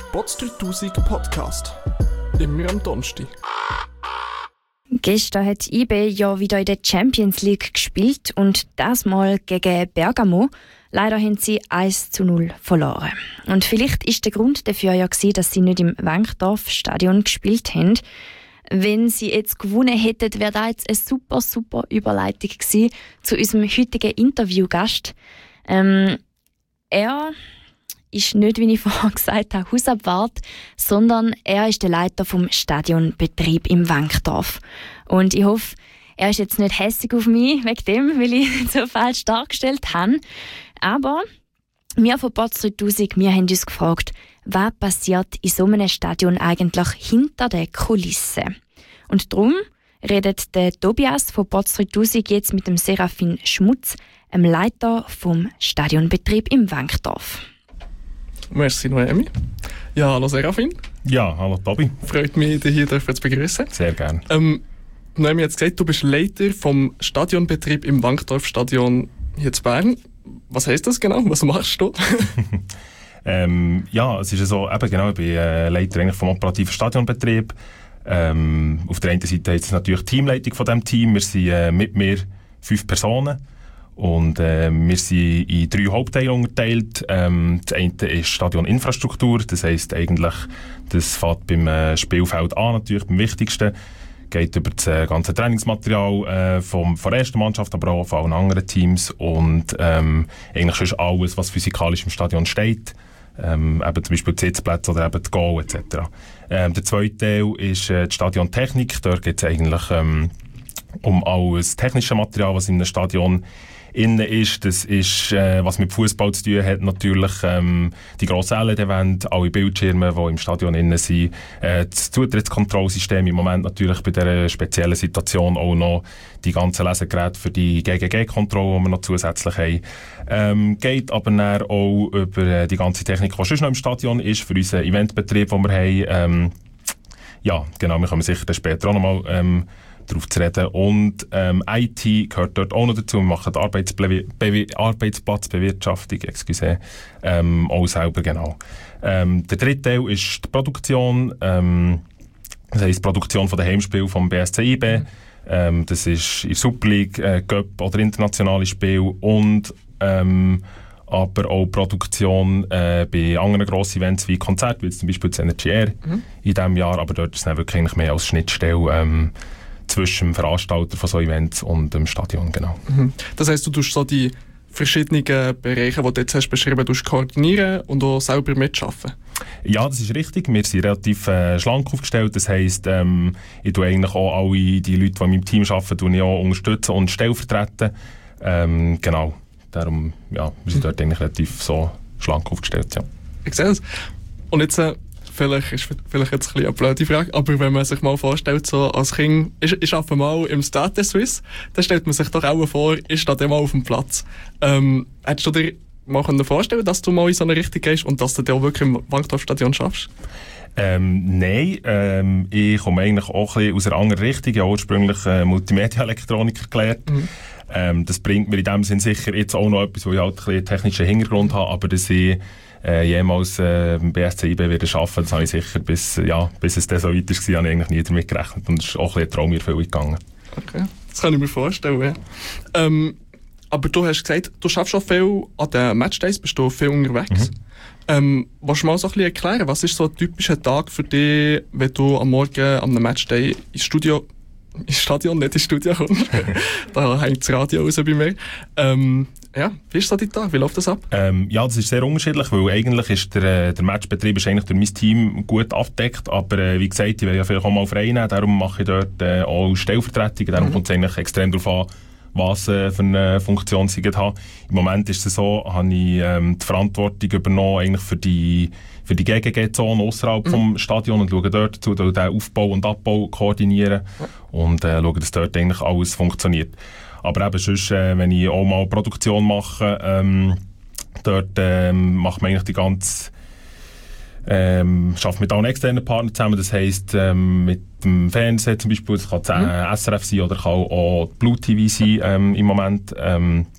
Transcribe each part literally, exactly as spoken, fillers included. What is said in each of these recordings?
Bots dreitausend Podcast. Immer am Donnerstag. Gestern hat I B ja wieder in der Champions League gespielt und das Mal gegen Bergamo. Leider haben sie eins zu null verloren. Und vielleicht ist der Grund dafür ja gewesen, dass sie nicht im Wankdorf-Stadion gespielt haben. Wenn sie jetzt gewonnen hätten, wäre das jetzt eine super, super Überleitung gewesen zu unserem heutigen Interviewgast. Ähm, er ist nicht, wie ich vorhin gesagt habe, Hausabwart, sondern er ist der Leiter vom Stadionbetrieb im Wankdorf. Und ich hoffe, er ist jetzt nicht hässig auf mich wegen dem, weil ich ihn so falsch dargestellt habe. Aber wir von Bots dreitausend, wir haben uns gefragt, was passiert in so einem Stadion eigentlich hinter den Kulissen? Und darum redet der Tobias von Bots dreitausend jetzt mit dem Serafin Schmutz, dem Leiter vom Stadionbetrieb im Wankdorf. Merci Noemi. Ja, hallo Serafin. Ja, hallo Tobi. Freut mich, dich hier zu begrüßen. Sehr gerne. Ähm, Noemi hat gesagt, du bist Leiter vom Stadionbetrieb im Wankdorf-Stadion hier in Bern. Was heisst das genau? Was machst du? ähm, ja, es ist so, eben genau, ich bin äh, Leiter eigentlich vom operativen Stadionbetrieb. Ähm, auf der einen Seite ist es natürlich die Teamleitung von diesem Team. Wir sind äh, mit mir fünf Personen. Und äh, wir sind in drei Hauptteile unterteilt. Ähm, das eine ist Stadioninfrastruktur, das heisst eigentlich, das fängt beim äh, Spielfeld an, natürlich beim Wichtigsten. Geht über das äh, ganze Trainingsmaterial äh, vom, von der ersten Mannschaft, aber auch von allen anderen Teams. Und ähm, eigentlich schon alles, was physikalisch im Stadion steht. Ähm, eben zum Beispiel die Sitzplätze oder eben die Goal et cetera. Ähm, der zweite Teil ist äh, die Stadiontechnik. Dort geht es eigentlich ähm, um alles technische Material, was in einem Stadion innen ist. Das ist, äh, was mit Fußball zu tun hat, natürlich ähm, die grossen L E D-Wände, alle Bildschirme, die im Stadion innen sind, äh, das Zutrittskontrollsystem im Moment natürlich bei dieser speziellen Situation auch noch die ganzen Lesegeräte für die G G G-Kontrolle, die wir noch zusätzlich haben. Ähm, geht aber dann auch über äh, die ganze Technik, die schon noch im Stadion ist, für unseren Eventbetrieb, den wir haben. Ähm, ja, genau, wir kommen sicher dann später auch noch mal ähm, darauf zu reden. Und ähm, I T gehört dort auch noch dazu. Wir machen die Arbeitsbe- Be- Arbeitsplatzbewirtschaftung, excuse, ähm, auch selber, genau. Ähm, der dritte Teil ist die Produktion, ähm, das heisst die Produktion von den Heimspielen vom B S C I B. Ähm, das ist in der Super League, äh, Cup oder internationale Spiele und ähm, aber auch Produktion äh, bei anderen grossen Events wie Konzert, wie zum Beispiel das Energy Air mhm. in diesem Jahr, aber dort ist es dann wirklich eigentlich mehr als Schnittstelle ähm, zwischen dem Veranstalter von so Events und dem Stadion, genau. Mhm. Das heisst, du tust so die verschiedenen Bereiche, die du jetzt hast beschrieben hast, koordinieren und auch selber mitarbeiten? Ja, das ist richtig. Wir sind relativ äh, schlank aufgestellt. Das heisst, ähm, ich tue eigentlich auch alle die Leute, die in meinem Team arbeiten, tue ich auch unterstützen und stellvertreten. Ähm, genau. Darum, ja, wir sind mhm. dort eigentlich relativ so schlank aufgestellt, ja. Ich sehe es. Und jetzt, äh, vielleicht ist vielleicht jetzt ein bisschen eine blöde Frage, aber wenn man sich mal vorstellt, so als Kind, ich, ich arbeite mal im Stade de Suisse, dann stellt man sich doch auch vor, ich stehe dann mal auf dem Platz. Ähm, hättest du dir mal vorstellen, dass du mal in so eine Richtung gehst und dass du dann auch wirklich im Wankdorf-Stadion schaffst? Ähm, nein, ähm, ich komme eigentlich auch ein bisschen aus einer anderen Richtung. Ich habe ursprünglich äh, Multimedia-Elektroniker gelernt. Mhm. Ähm, das bringt mir in dem Sinn sicher jetzt auch noch etwas, wo ich halt ein bisschen einen technischen Hintergrund habe, aber dass ich äh, jemals äh, beim B S C I B wieder arbeiten, das habe ich sicher, bis, ja, bis es dann so weit war, habe ich eigentlich nie damit gerechnet und es ist auch ein bisschen ein Traum in Erfüllung gegangen. Okay, das kann ich mir vorstellen, ja. Ähm, aber du hast gesagt, du schaffst schon viel an den Matchdays, bist du viel unterwegs. Mhm. Ähm, willst du mal so ein bisschen erklären, was ist so ein typischer Tag für dich, wenn du am Morgen am Matchday ins Studio, ins Stadion, nicht ins Studio kommst? Da hängt das Radio raus bei mir. Ähm, ja, wie ist so dein Tag? Wie läuft das ab? Ähm, ja, das ist sehr unterschiedlich, weil eigentlich ist der, der Matchbetrieb ist eigentlich durch mein Team gut abgedeckt, aber äh, wie gesagt, ich will ja vielleicht auch mal frei nehmen, darum mache ich dort äh, auch Stellvertretung, darum mhm. kommt es eigentlich extrem darauf an, was äh, für eine Funktion sie haben. Im Moment ist es so, habe ich ähm, die Verantwortung übernommen eigentlich für die, für die G G G-Zone außerhalb mhm. vom Stadion und schaue dort dazu, dass den Aufbau und Abbau koordinieren und äh, schaue, dass dort eigentlich alles funktioniert. Aber eben sonst, äh, wenn ich auch mal Produktion mache, ähm, dort ähm, macht man eigentlich die ganze Ähm, arbeite mit allen externen Partnern zusammen, das heisst ähm, mit dem Fernsehen zum Beispiel, das kann mhm. S R F sein oder kann auch Blue T V sein ähm, im Moment. Ähm,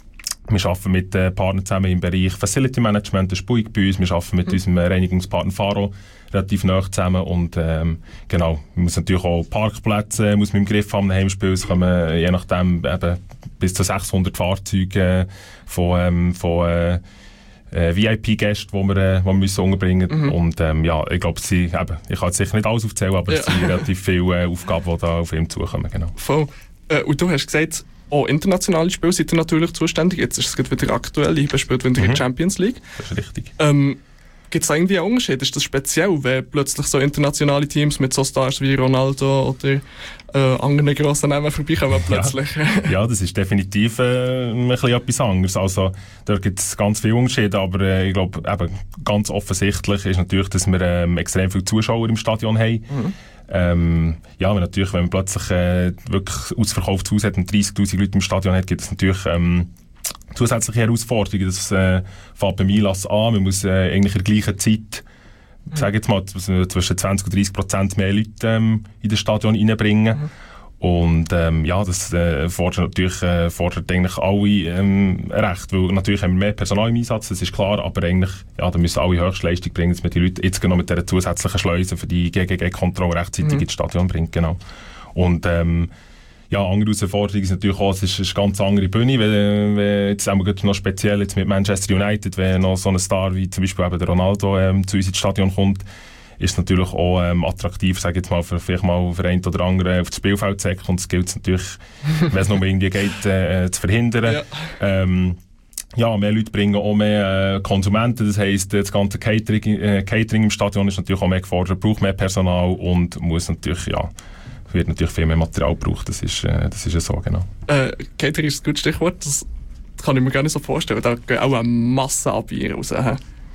Wir arbeiten mit äh, Partnern zusammen im Bereich Facility Management, das ist Buig bei uns. Wir arbeiten mit mhm. unserem Reinigungspartner Faro relativ nah zusammen. Und ähm, genau, man muss natürlich auch Parkplätze muss man im Griff haben. Im Heimspiel es kommen je nachdem eben bis zu sechshundert Fahrzeuge äh, von, ähm, von äh, äh, V I P-Gäste, die wir, äh, die wir müssen unterbringen müssen. Mhm. Und ähm, ja, ich glaube, sie, eben, ich kann jetzt sicher nicht alles aufzählen, aber ja. es sind relativ viele äh, Aufgaben, die da auf ihn zukommen. Genau. Voll. Äh, und du hast gesagt, auch internationale Spiele seid ihr natürlich zuständig. Jetzt ist es wieder aktuell, ich spielt wieder in der Champions League. Das ist richtig. Ähm, Gibt es irgendwie einen Unterschied? Ist das speziell, wenn plötzlich so internationale Teams mit so Stars wie Ronaldo oder äh, anderen grossen Namen vorbeikommen plötzlich? Ja, ja, das ist definitiv äh, ein bisschen etwas anderes. Also, da gibt es ganz viele Unterschiede, aber äh, ich glaube, eben, ganz offensichtlich ist natürlich, dass wir ähm, extrem viele Zuschauer im Stadion haben. Mhm. Ähm, ja, wenn natürlich, wenn man plötzlich äh, wirklich ausverkauftes Haus hat und dreissigtausend Leute im Stadion hat, gibt es natürlich ähm, zusätzliche Herausforderungen. Das äh, fängt beim Einlass an. Man muss äh, eigentlich in der gleichen Zeit, mhm. sage jetzt mal, zwischen zwanzig und dreissig Prozent mehr Leute ähm, in das Stadion reinbringen. Mhm. Und ähm, ja, das äh, fordert natürlich äh, fordert eigentlich alle ähm, recht, weil natürlich haben wir mehr Personal im Einsatz, das ist klar, aber eigentlich, ja, da müssen alle Höchstleistung bringen, dass man die Leute jetzt genau mit dieser zusätzlichen Schleuse für die G G G-Kontrolle rechtzeitig mhm. ins Stadion bringt, genau. Und ähm, ja, andere Herausforderung ist natürlich auch, es ist eine ganz andere Bühne, wenn, wenn jetzt haben wir noch speziell jetzt mit Manchester United, wenn noch so ein Star wie zum Beispiel eben der Ronaldo ähm, zu uns ins Stadion kommt, ist es natürlich auch ähm, attraktiv, sage jetzt mal, für vielleicht mal für einen oder anderen auf das Spielfeld zu kommen. Und es gilt natürlich, wenn es noch irgendwie geht, äh, zu verhindern. Ja. Ähm, ja, mehr Leute bringen auch mehr äh, Konsumenten, das heisst, das ganze Catering, äh, Catering im Stadion ist natürlich auch mehr gefordert, braucht mehr Personal und muss natürlich, ja, wird natürlich viel mehr Material gebraucht, das ist, äh, das ist ja so, genau. Äh, Catering ist ein gutes Stichwort, das kann ich mir gar nicht so vorstellen, da gehen auch eine Masse an Bier raus. He?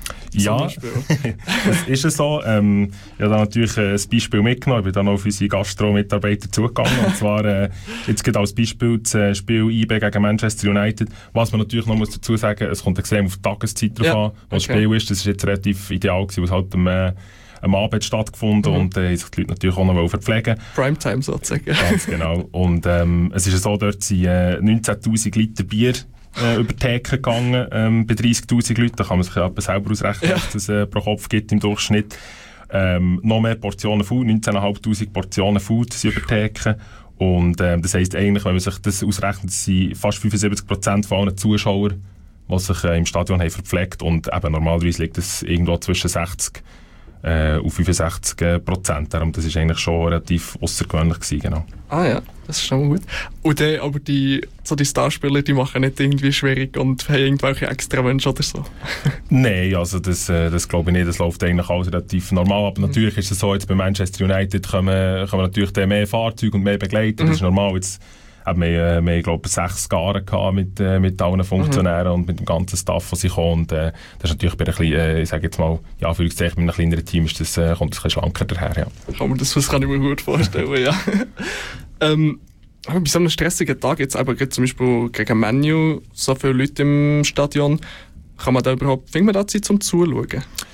Ja, das ist es so. Ähm, ich habe da natürlich ein Beispiel mitgenommen. Ich bin dann auf unsere Gastro-Mitarbeiter zugegangen. Und zwar, äh, jetzt geht als Beispiel das Spiel I B gegen Manchester United. Was man natürlich noch muss dazu sagen, es kommt extrem auf die Tageszeit drauf ja, an, was okay. das Spiel ist. Das ist jetzt relativ ideal gewesen, was halt am, äh, am Abend stattgefunden mhm. und äh, sich die Leute natürlich auch noch verpflegen. Primetime sozusagen. Ganz genau. Und ähm, es ist so, dort sind äh, neunzehntausend Liter Bier Äh, über die Theke gegangen, ähm, bei dreissigtausend Leuten. Da kann man sich ja selber ausrechnen, ja. was es äh, pro Kopf gibt im Durchschnitt. Ähm, noch mehr Portionen Food, neunzehntausendfünfhundert Portionen Food sind über die Theke. Und ähm, das heisst eigentlich, wenn man sich das ausrechnet, sind fast fünfundsiebzig Prozent von allen Zuschauern, die sich äh, im Stadion haben verpflegt. Und eben normalerweise liegt das irgendwo zwischen sechzig äh, auf fünfundsechzig Prozent. Darum, das war eigentlich schon relativ außergewöhnlich gewesen, genau. Ah ja, das ist schon mal gut. Und dann, aber die, so die Starspieler, die machen nicht irgendwie schwierig und haben irgendwelche extra Wünsche oder so? Nein, also das, äh, das glaube ich nicht. Das läuft eigentlich alles relativ normal. Aber mhm. natürlich ist es so, jetzt bei Manchester United kommen, kommen natürlich mehr Fahrzeuge und mehr Begleiter. Mhm. Das ist normal. Jetzt haben wir, äh, wir glaube ich, sechs Garen gehabt mit, äh, mit allen Funktionären mhm. und mit dem ganzen Staff, was sie kommen. Und äh, das ist natürlich bei ein bisschen, äh, ich sage jetzt mal, ja, für mit einem kleineren Team ist das, äh, kommt das ein bisschen schlanker daher. Ja. Kann man das, das kann ich mir gut vorstellen, ja. ähm, aber bei so einem stressigen Tag, jetzt aber zum Beispiel gegen Man U, so viele Leute im Stadion, kann man da überhaupt, findet man da Zeit zum Zuschauen?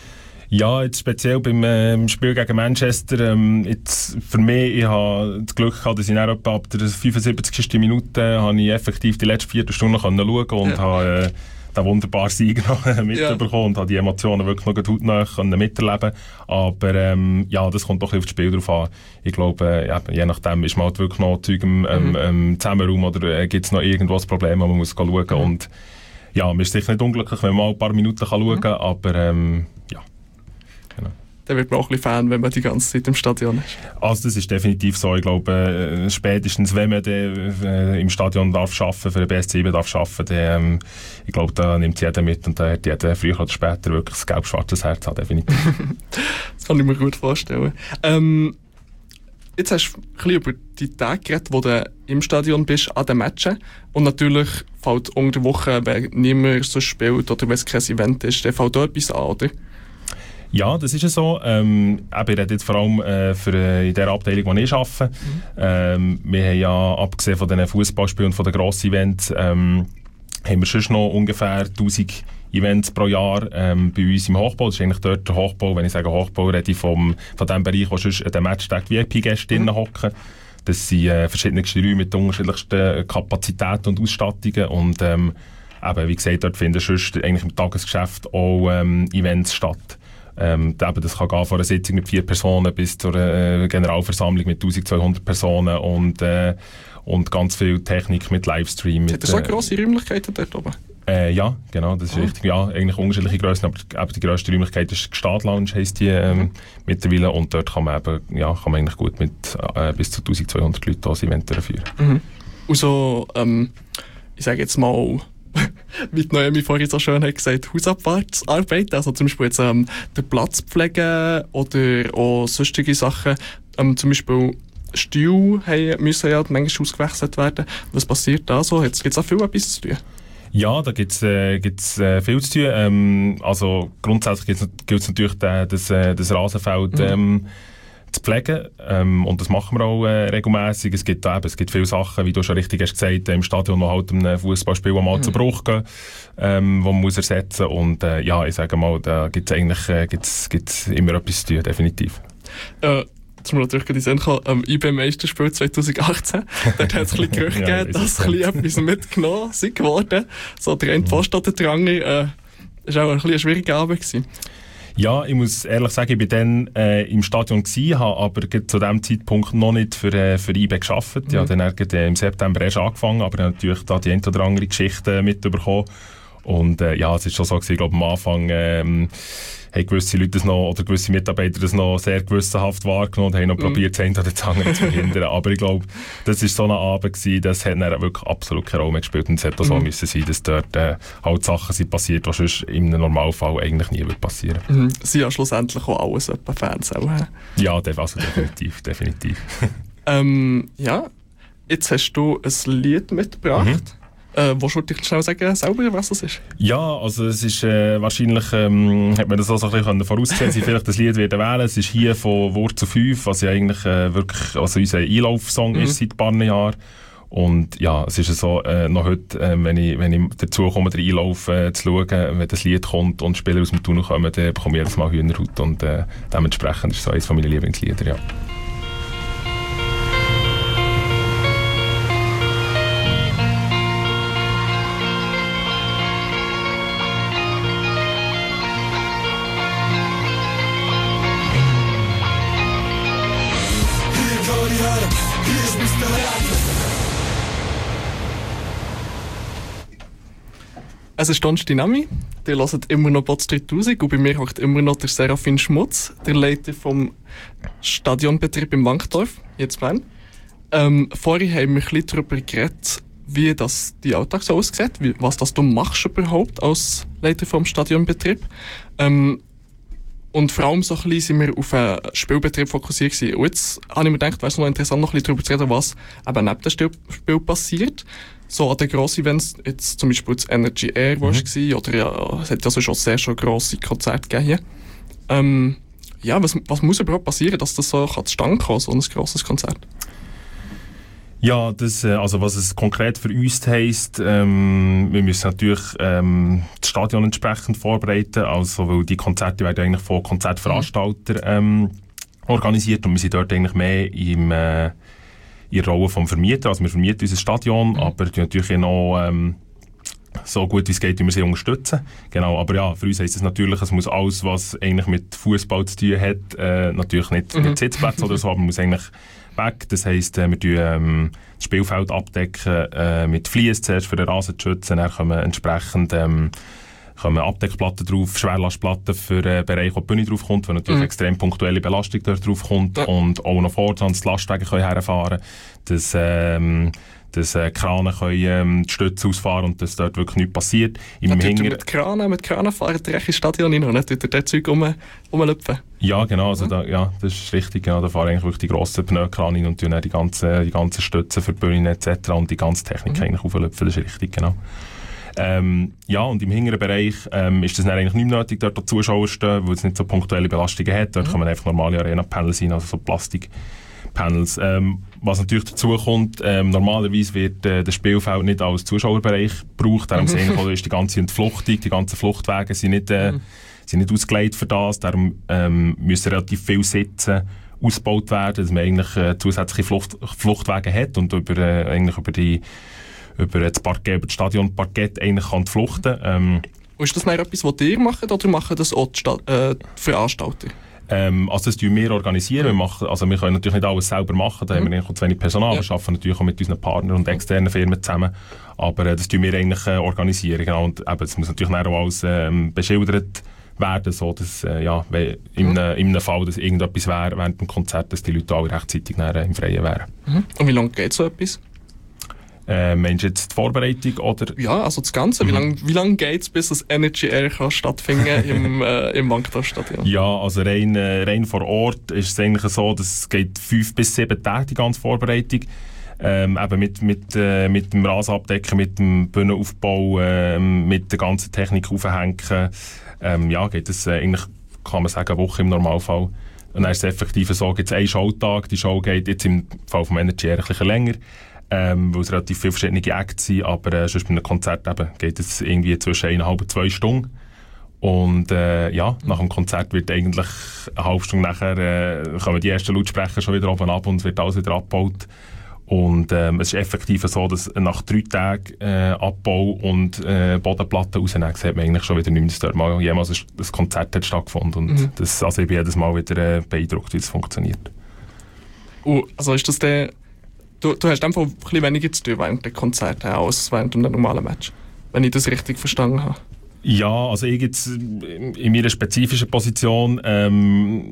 Ja, jetzt speziell beim ähm, Spiel gegen Manchester, ähm, jetzt für mich, ich habe das Glück gehabt, dass ich dann etwa ab der fünfundsiebzigsten Minute habe ich effektiv die letzte Viertelstunde schauen und ja. habe äh, den wunderbaren Sieg noch mitbekommen ja. und habe die Emotionen wirklich noch gut hautnah miterleben. Aber ähm, ja, das kommt doch ein bisschen auf das Spiel drauf an. Ich glaube, äh, ja, je nachdem ist man halt wirklich noch Zeug im ähm, ähm, Zusammenraum oder äh, gibt es noch irgendwo ein Problem, wo man muss schauen mhm. und ja, man ist sicher nicht unglücklich, wenn man mal ein paar Minuten kann schauen kann, mhm. aber ähm, ja. Genau. Dann wird man auch ein bisschen Fan, wenn man die ganze Zeit im Stadion ist. Also das ist definitiv so. Ich glaube, äh, spätestens wenn man de, äh, im Stadion darf arbeiten, für den B S C darf arbeiten, dann, ähm, ich glaube, da nimmt jeder mit und da hat jeder früher oder später wirklich ein gelb-schwarzes Herz haben, definitiv. Das kann ich mir gut vorstellen. Ähm, jetzt hast du ein bisschen über die Tage geredet, wo du im Stadion bist, an den Matchen. Und natürlich fällt unter der Woche, wenn niemand so spielt oder wenn es kein Event ist, dann fällt da etwas an, oder? Ja, das ist ja so. Ähm, ich rede jetzt vor allem äh, für, äh, in der Abteilung, wo ich arbeite. Mhm. Ähm, wir haben ja, abgesehen von den Fußballspielen und von den grossen Events, ähm, haben wir schon noch ungefähr tausend Events pro Jahr ähm, bei uns im Hochbau. Das ist eigentlich dort der Hochbau. Wenn ich sage Hochbau, rede ich vom, von dem Bereich, wo sonst an den Matchtag V I P-Gäste mhm. hocken. Das sind äh, verschiedene Räume mit unterschiedlichsten Kapazitäten und Ausstattungen. Und ähm, eben, wie gesagt, dort finden sonst eigentlich im Tagesgeschäft auch ähm, Events statt. Ähm, eben, das kann gehen von einer Sitzung mit vier Personen bis zur äh, Generalversammlung mit eintausendzweihundert Personen und, äh, und ganz viel Technik mit Livestream. Hat er so grosse Räumlichkeiten dort oben? Äh, ja, genau, das ist ah. richtig. Ja, eigentlich unterschiedliche Grössen, aber eben die grösste Räumlichkeit ist Gstaad Lounge, heisst die ähm, mhm. mittlerweile. Und dort kann man eben, ja, kann man eigentlich gut mit äh, bis zu eintausendzweihundert Leuten das Event durchführen. Mhm. Und so, ähm, ich sage jetzt mal, wie die Noemi vorhin so schön hat gesagt, Hausabfahrtsarbeit, also zum Beispiel jetzt ähm, den Platz pflegen oder auch sonstige Sachen, ähm, zum Beispiel Stühle haben, müssen ja manchmal ausgewechselt werden. Was passiert da so? Gibt es auch viel etwas zu tun? Ja, da gibt es äh, gibt's, äh, viel zu tun. Ähm, also grundsätzlich gilt es natürlich, äh, das, äh, das Rasenfeld ähm, mhm. zu pflegen. Ähm, und das machen wir auch äh, regelmässig. Es gibt, äh, es gibt viele Sachen, wie du schon richtig hast gesagt, äh, im Stadion noch halt ein Fußballspiel mal mhm. zu Bruch gehen, ähm, wo man muss ersetzen muss. Und äh, ja, ich sage mal, da gibt es eigentlich äh, gibt's, gibt's immer etwas zu tun, definitiv. Äh. Jetzt muss natürlich die Sinn kommen, am I B-Meisterspiel zwanzig achtzehn. Dort hat es ein bisschen Gerüchte ja, gegeben, dass ein bisschen etwas mitgenommen sei geworden. So der eine Post oder der andere. Äh, das war auch ein bisschen eine schwierige Abend gewesen. Ja, ich muss ehrlich sagen, ich war dann äh, im Stadion gewesen, habe aber zu diesem Zeitpunkt noch nicht für, äh, für I B gearbeitet. Mhm. Ich habe dann äh, im September erst angefangen, aber ich habe natürlich da die eine oder andere Geschichte mitbekommen. Und äh, ja, es war schon so gewesen, ich glaube am Anfang ähm, haben gewisse Leute das noch, oder gewisse Mitarbeiter das noch sehr gewissenhaft wahrgenommen und haben noch mm. probiert, das eine oder das andere zu verhindern. Aber ich glaube, das war so ein Abend gewesen, das hat dann wirklich absolut keine Rolle mehr gespielt. Und es hätte auch mm. so müssen sein, dass dort äh, halt Sachen sind passiert, die sonst im Normalfall eigentlich nie passieren würden. Mm. Sie sind ja schlussendlich auch alles etwa Fans. Auch, äh? Ja, also definitiv, definitiv. ähm, ja, jetzt hast du ein Lied mitgebracht. Mhm. Äh, willst du dich schnell sagen, selber, was das ist? Ja, also es ist äh, wahrscheinlich, ähm, hat man das auch so ein bisschen voraussehen, sie vielleicht das Lied werden wählen. Es ist hier von Wurzel fünf, was ja eigentlich äh, wirklich also unser Einlaufsong mhm. ist seit ein paar Jahren. Und ja, es ist so, äh, noch heute, äh, wenn, ich, wenn ich dazu komme, den Einlauf äh, zu schauen, wenn das Lied kommt und Spieler aus dem Tunnel kommen, dann bekomme ich jedes Mal Hühnerhaut und äh, dementsprechend ist es so eines meiner Lieblingslieder, ja. Es ist Donnerstag Nami, ihr hört immer noch Bots dreitausend und bei mir hockt immer noch der Serafin Schmutz, der Leiter vom Stadionbetrieb im Wankdorf, jetzt Bern. Ähm, vorhin haben wir ein bisschen darüber geredet, wie das die Alltag so aussieht, wie, was das du machst überhaupt als Leiter vom Stadionbetrieb. Ähm, und vor allem so ein bisschen sind wir auf einen Spielbetrieb fokussiert gewesen. Und jetzt habe ich mir gedacht, wäre es noch interessant, noch ein bisschen darüber zu reden, was eben neben dem Spiel passiert. So an den grossen Events, jetzt zum Beispiel das Energy Air, wo mhm. es war, oder ja, es hat ja schon sehr schon grosse Konzerte gegeben hier. Ähm, ja, was, was muss überhaupt passieren, dass das so zustande kommt, so ein grosses Konzert? Ja, das, also was es konkret für uns heisst, ähm, wir müssen natürlich ähm, das Stadion entsprechend vorbereiten, also weil die Konzerte werden eigentlich von Konzertveranstaltern ähm, organisiert und wir sind dort eigentlich mehr im äh, in der Rolle vom Vermieter. Also wir vermieten unser Stadion, mhm. aber natürlich noch ähm, so gut wie es geht, wie wir sie unterstützen. Genau, aber ja, für uns heisst es natürlich, es muss alles, was eigentlich mit Fußball zu tun hat, äh, natürlich nicht mhm. mit Sitzplätzen oder so, aber man muss eigentlich weg. Das heisst, äh, wir tun ähm, das Spielfeld abdecken äh, mit Flies zuerst für den Rasen zu schützen, dann kommen entsprechend ähm, kommen Abdeckplatten drauf, Schwerlastplatten für den Bereich, wo die Bühne drauf kommt, wo natürlich mhm. extrem punktuelle Belastung dort drauf kommt ja. und auch noch vorne ans Lastwagen können herfahren, dass, ähm, dass äh, Kranen können ähm, die Stütze ausfahren und dass dort wirklich nichts passiert. Im ja, Hinger... Mit Kranen, mit Kranen fahren die ins Stadion rein und nicht durch das Zeug rum, rumlüpfen. Ja, genau, also da, ja, das ist richtig. Genau, da fahren eigentlich wirklich die grossen Pneukrane rein und tun dann die ganzen, die ganzen Stützen für die Bühne et cetera und die ganze Technik mhm. eigentlich auflüpfen, das ist richtig, genau. Ähm, ja, und im hinteren Bereich ähm, ist es dann eigentlich nicht mehr nötig, dort die Zuschauer stehen, weil es nicht so punktuelle Belastungen hat. Dort mhm. kann man einfach normale Arena-Panels sein, also so Plastik-Panels. Ähm, was natürlich dazu kommt, ähm, normalerweise wird äh, das Spielfeld nicht als Zuschauerbereich gebraucht. Darum mhm. ist die ganze Entfluchtung, die ganzen Fluchtwege sind nicht, äh, mhm. sind nicht ausgelegt für das. Darum ähm, müssen relativ viele Sitze ausgebaut werden, dass man eigentlich äh, zusätzliche Flucht, Fluchtwege hat und über, äh, eigentlich über die über das Parkett, über das Stadionparkett eigentlich kann fluchten. Ähm, Und ist das nicht etwas, was ihr macht, oder machen das auch die, Stadt, äh, die Veranstalter? Ähm, also das tun wir organisieren. Wir, machen, also wir können natürlich nicht alles selber machen, da mhm. haben wir auch zu wenig Personal. Ja. Wir arbeiten natürlich auch mit unseren Partnern und externen Firmen zusammen. Aber äh, das tun wir eigentlich äh, organisieren. Genau. Und eben, das muss natürlich auch alles ähm, beschildert werden, so dass äh, ja, wenn in, mhm. äh, in einem Fall, dass irgendetwas wäre während dem Konzert, dass die Leute alle rechtzeitig äh, im Freien wären. Mhm. Und wie lange geht so etwas? Äh, meinst du jetzt die Vorbereitung? Oder? Ja, also das Ganze. Mhm. Wie lange wie lang geht es, bis das Energy Air kann stattfinden im, äh, im Wankdorf-Stadion? Ja, also rein, äh, rein vor Ort ist es eigentlich so, dass es geht fünf bis sieben Tage, die ganze Vorbereitung. Ähm, eben mit, mit, äh, mit dem Rasenabdecken, mit dem Bühnenaufbau, äh, mit der ganzen Technik aufhängen. Ähm, ja, geht es äh, eigentlich, kann man sagen, eine Woche im Normalfall. Und dann ist es effektiv so, gibt es einen Showtag. Die Show geht jetzt im Fall vom Energy Air ein bisschen länger. Ähm, weil es relativ viele verschiedene Acts sind, aber äh, sonst bei einem Konzert eben geht es irgendwie zwischen eineinhalb und zwei Stunden. Und äh, ja, nach dem Konzert wird eigentlich eine halbe Stunde nachher äh, kommen die ersten Lautsprecher schon wieder oben ab und wird alles wieder abgebaut. Und ähm, es ist effektiv so, dass nach drei Tagen äh, Abbau und äh, Bodenplatten rausnehmen, sieht man eigentlich schon wieder nicht mehr, dass dort mal jemals ein, ein Konzert hat stattgefunden. Und mhm. das, also ich bin jedes Mal wieder äh, beeindruckt, wie es funktioniert. Uh, also ist das der Du, du hast einfach ein bisschen weniger zu tun während der Konzerte als während einem normalen Match, wenn ich das richtig verstanden habe. Ja, also ich jetzt in meiner spezifischen Position ähm,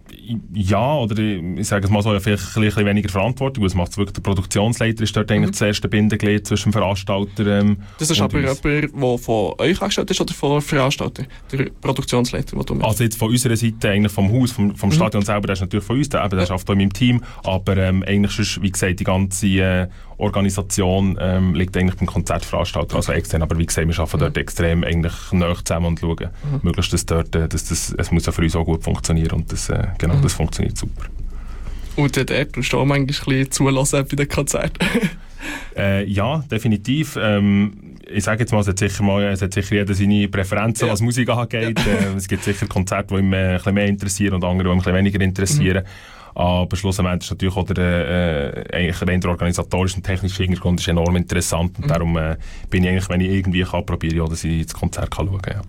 ja, oder ich sage es mal so, ja, vielleicht ein bisschen weniger Verantwortung, das macht wirklich der Produktionsleiter, ist dort eigentlich mhm. das erste Bindeglied zwischen dem Veranstalter ähm, Das ist aber jemand, der von euch angestellt ist oder von der Veranstalter, der Produktionsleiter, den du machst? Also jetzt von unserer Seite, eigentlich vom Haus, vom, vom mhm. Stadion selber, der ist natürlich von uns, der, der ja. arbeitet auch in meinem Team, aber ähm, eigentlich ist, wie gesagt, die ganze äh, Organisation ähm, liegt eigentlich beim Konzertveranstalter, also extern, aber wie gesagt, wir arbeiten mhm. dort extrem eigentlich nahe zusammen und schauen, mhm. möglichst, dass dort, äh, dass das, es muss ja für uns auch gut funktionieren und das, äh, genau, mhm. das funktioniert super. Und dort tust du auch manchmal ein bisschen zulassen bei den Konzerten? äh, ja, definitiv. Ähm, ich sage jetzt mal, es hat sicher, mal, es hat sicher jeder seine Präferenzen, ja. was Musik angeht. Ja. Äh, es gibt sicher Konzerte, die ihn äh, ein bisschen mehr interessieren und andere, die ihn ein bisschen weniger interessieren. Mhm. Aber schlussendlich ist natürlich auch der, äh, eigentlich rein der organisatorische und technische Hintergrund ist enorm interessant. Und mhm. darum äh, bin ich eigentlich, wenn ich irgendwie kann, probiere ich, dass ich das Konzert kann schauen kann. Ja.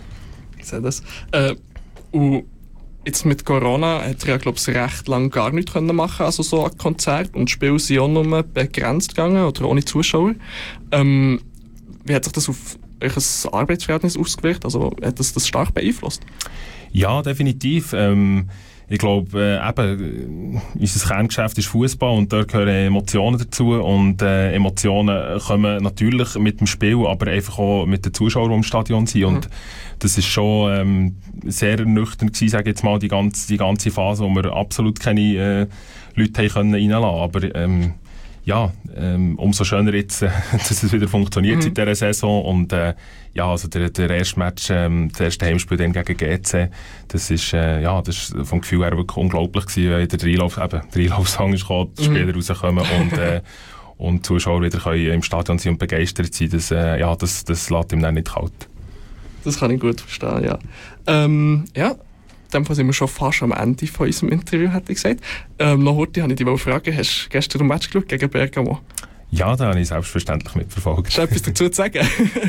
Ich sehe das. Äh, und jetzt mit Corona hat er ja, glaube ich, recht lange gar nichts können machen, also so ein Konzert. Und die Spiele sind auch nur begrenzt gegangen oder ohne Zuschauer. Ähm, wie hat sich das auf euer Arbeitsverhältnis ausgewirkt? Also hat das das stark beeinflusst? Ja, definitiv. Ähm, ich glaube, äh, eben, unser Kerngeschäft ist Fußball und dort gehören Emotionen dazu. Und äh, Emotionen kommen natürlich mit dem Spiel, aber einfach auch mit den Zuschauern, die im Stadion sind. Und mhm. das ist schon ähm, sehr ernüchternd gewesen, sage ich jetzt mal, die ganze, die ganze Phase, wo wir absolut keine äh, Leute haben können reinlassen. Aber ähm, ja, ähm, umso schöner jetzt, äh, dass es wieder funktioniert mhm. seit dieser Saison. Und äh, ja, also der, der erste Match, ähm, das erste Heimspiel dann gegen G C, das ist, äh, ja, das ist vom Gefühl her wirklich unglaublich gewesen, weil der Einlauf, eben, der Einlaufsong ist gekommen, die Spieler mhm. rauskommen und, äh, und die Zuschauer wieder können im Stadion sein und begeistert sein. Das, äh, ja, das, das lässt ihm dann nicht kalt. Das kann ich gut verstehen, ja. Ähm, ja. In dem Fall sind wir schon fast am Ende von unserem Interview, hätte ich gesagt. Ähm, noch heute habe ich dich mal fragen, hast du gestern ein Match geschaut gegen Bergamo? Ja, da habe ich selbstverständlich mitverfolgt. Hast du etwas dazu zu sagen?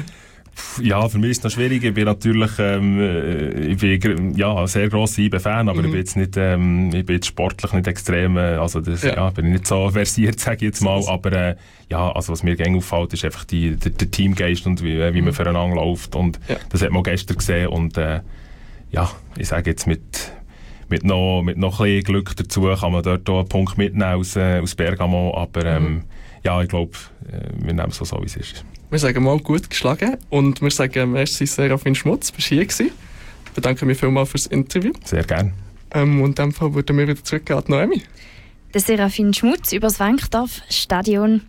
Ja, für mich ist es noch schwierig. Ich bin natürlich ähm, ich bin, ja, ein sehr grosser I B-Fan, aber mhm. ich bin jetzt nicht, ähm, ich bin jetzt sportlich nicht extrem, also das, ja. Ja, bin ich nicht so versiert, sage ich jetzt mal, aber äh, ja, also was mir gerne auffällt, ist einfach die, der, der Teamgeist und wie, wie mhm. man füreinander läuft und ja. das hat man gestern gesehen und äh, ja, ich sage jetzt mit mit noch, mit noch ein bisschen Glück dazu kann man dort auch einen Punkt mitnehmen aus, äh, aus Bergamo, aber ähm, mhm. ja, ich glaube, äh, wir nehmen es so, so wie es ist. Wir sagen mal gut geschlagen und wir sagen merci Serafin Schmutz, du bist hier gewesen. Ich bedanke mich vielmals fürs Interview. Sehr gerne. Ähm, und in dem Fall würden wir wieder zurückgehen an Noemi. Der Serafin Schmutz über das Wankdorf Stadion.